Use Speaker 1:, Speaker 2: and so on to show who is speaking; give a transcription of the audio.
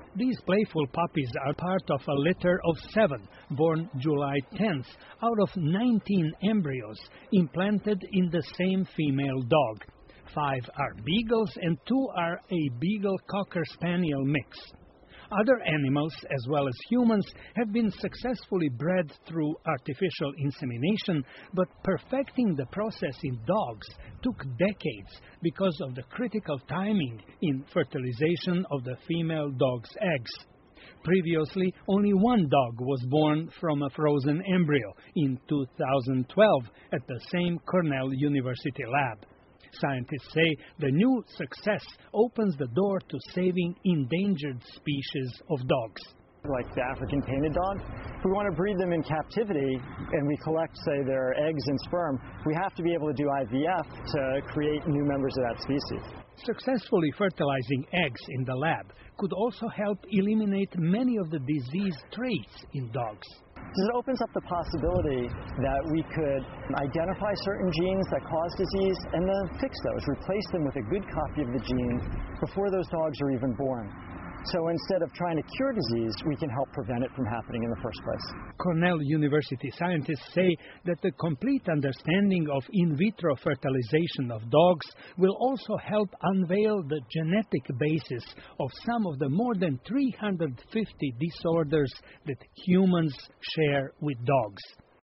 Speaker 1: These playful puppies are part of a litter of 7, born July 10th, out of 19 embryos implanted in the same female dog. 5 are beagles and 2 are a beagle-cocker spaniel mix. Other animals, as well as humans, have been successfully bred through artificial insemination, but perfecting the process in dogs took decades because of the critical timing in fertilization of the female dog's eggs. Previously, only 1 dog was born from a frozen embryo in 2012 at the same Cornell University lab. Scientists say the new success opens the door to saving endangered species of dogs.
Speaker 2: Like the African painted dog, if we want to breed them in captivity and we collect, say, their eggs and sperm, we have to be able to do IVF to create new members of that species.
Speaker 1: Successfully fertilizing eggs in the lab could also help eliminate many of the disease traits in dogs.
Speaker 2: It opens up the possibility that we could identify certain genes that cause disease and then fix those, replace them with a good copy of the gene before those dogs are even born. So instead of trying to cure disease, we can help prevent it from happening in the first place.
Speaker 1: Cornell University scientists say that the complete understanding of in vitro fertilization of dogs will also help unveil the genetic basis of some of the more than 350 disorders that humans share with dogs.